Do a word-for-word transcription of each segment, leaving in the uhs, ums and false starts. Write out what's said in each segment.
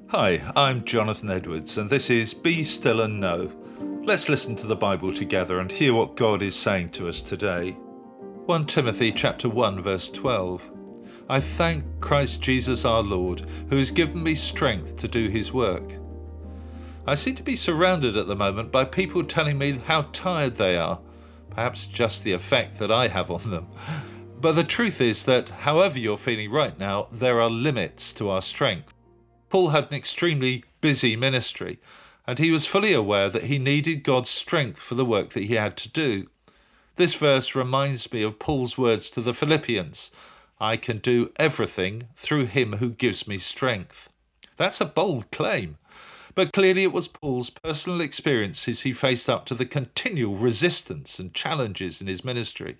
Hi, I'm Jonathan Edwards, and this is Be Still and Know. Let's listen to the Bible together and hear what God is saying to us today. First Timothy chapter one, verse twelve. I thank Christ Jesus our Lord, who has given me strength to do his work. I seem to be surrounded at the moment by people telling me how tired they are, perhaps just the effect that I have on them. But the truth is that, however you're feeling right now, there are limits to our strength. Paul had an extremely busy ministry, and he was fully aware that he needed God's strength for the work that he had to do. This verse reminds me of Paul's words to the Philippians, I can do everything through him who gives me strength. That's a bold claim, but clearly it was Paul's personal experiences he faced up to the continual resistance and challenges in his ministry.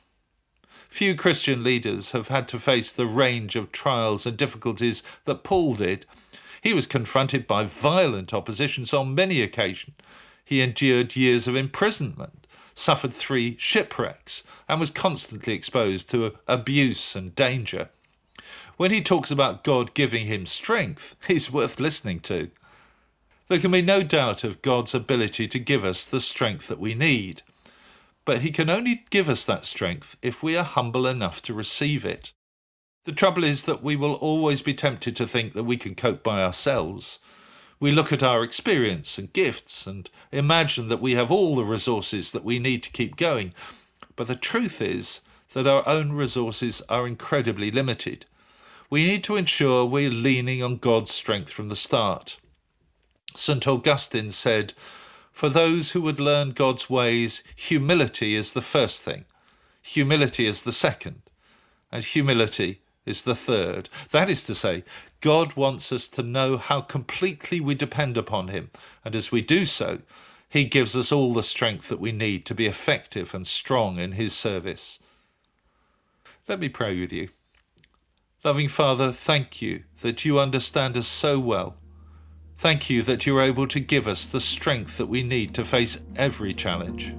Few Christian leaders have had to face the range of trials and difficulties that Paul did. He was confronted by violent oppositions on many occasions. He endured years of imprisonment, suffered three shipwrecks, and was constantly exposed to abuse and danger. When he talks about God giving him strength, he's worth listening to. There can be no doubt of God's ability to give us the strength that we need. But he can only give us that strength if we are humble enough to receive it. The trouble is that we will always be tempted to think that we can cope by ourselves. We look at our experience and gifts and imagine that we have all the resources that we need to keep going. But the truth is that our own resources are incredibly limited. We need to ensure we're leaning on God's strength from the start. Saint Augustine said, for those who would learn God's ways, humility is the first thing, humility is the second, and humility is the third. That is to say, God wants us to know how completely we depend upon him, and as we do so, he gives us all the strength that we need to be effective and strong in his service. Let me pray with you. Loving Father, thank you that you understand us so well. Thank you that you're able to give us the strength that we need to face every challenge.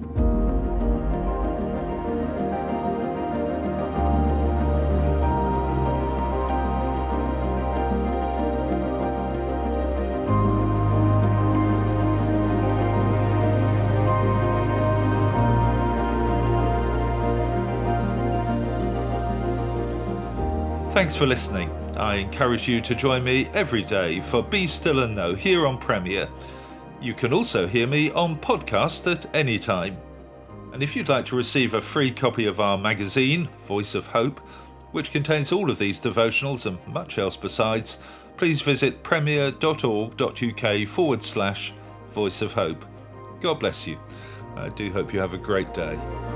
Thanks for listening. I encourage you to join me every day for Be Still and Know here on Premier. You can also hear me on podcast at any time. And if you'd like to receive a free copy of our magazine, Voice of Hope, which contains all of these devotionals and much else besides, please visit premier.org.uk forward slash Voice of Hope. God bless you. I do hope you have a great day.